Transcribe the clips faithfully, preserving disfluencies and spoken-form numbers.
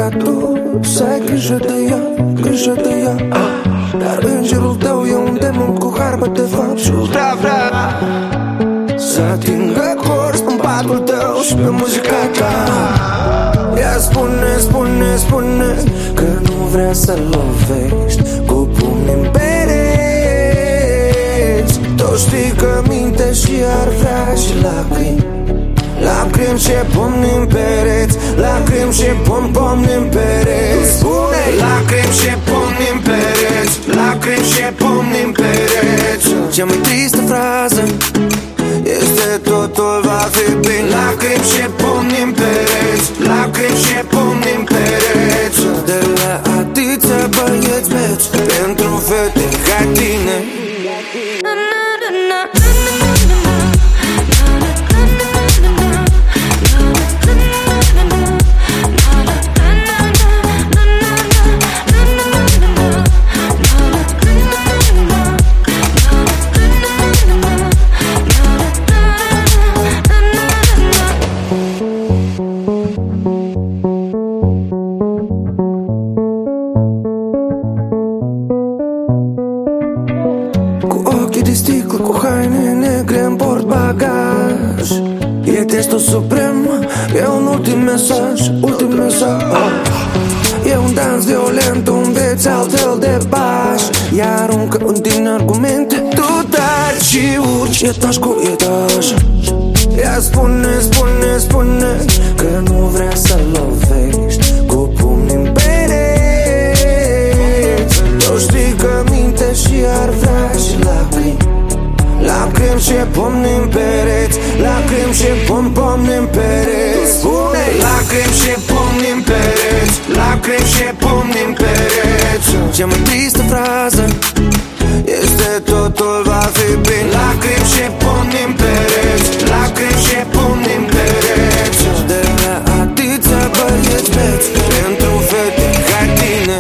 ca tu să ai grijă de ea, grijă de ea. Dar îngerul tău e un demon cu harbă de fapt și vrea, vrea să atingă cors în patul tău și pe muzica ta. Ea spune, spune, spune că nu vrea să lovești cu pumni în pereți. Tu știi că minte și ar vrea și lacrimi, lacrimi și pomni în pereți, lacrimi și pom, pomni în pereți. Spune! Lacrimi și pomni în pereți, lacrimi și pomni în pereți. Cea mai tristă frază este totul va fi bine. Lacrimi și pomni în pereți, lacrimi și pomni în pereți. De la atâția băieți beți pentru fete ca tine. De sticlă cu haine negre în portbagaj. E testul suprem, e un ultim mesaj, ultim mesaj. E un dans violent, un veți altfel de baș. Ea aruncă în tine argumente, tu tari și urci etaj cu etaj. Ea spune, spune, spune că nu vrea să lovești cu pumni în pereți. Tu știi că minte și ar vrea și lacrimi, lacrimi și pomni în pereți, lacrimi și pom, pomni în pereți. Spune! Lacrimi și pomni în pereți, lacrimi și pomni în pereți. Cea mai tristă frază este totul va fi bine. Lacrimi și pomni în pereți, lacrimi și pomni în pereți. De la atâția băieți beți pentru fete ca tine.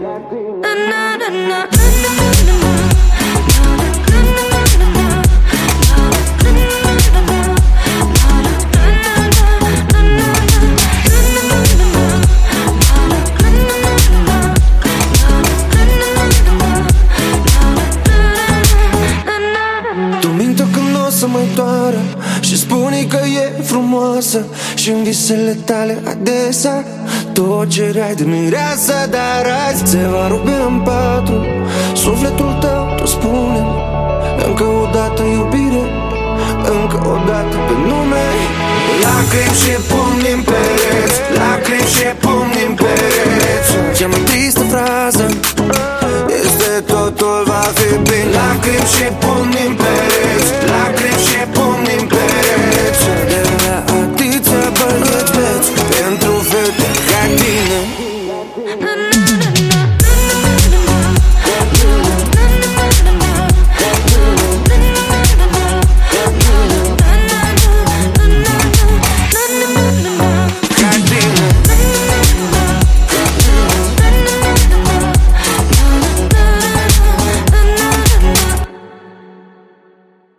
Să mai doară și spune că e frumoasă și în visele tale adesea tot cereai de mireasă. Dar azi se va rupe în patru sufletul tău, tu spune încă o dată iubire, încă o dată pe nume. Lacrimi și pomni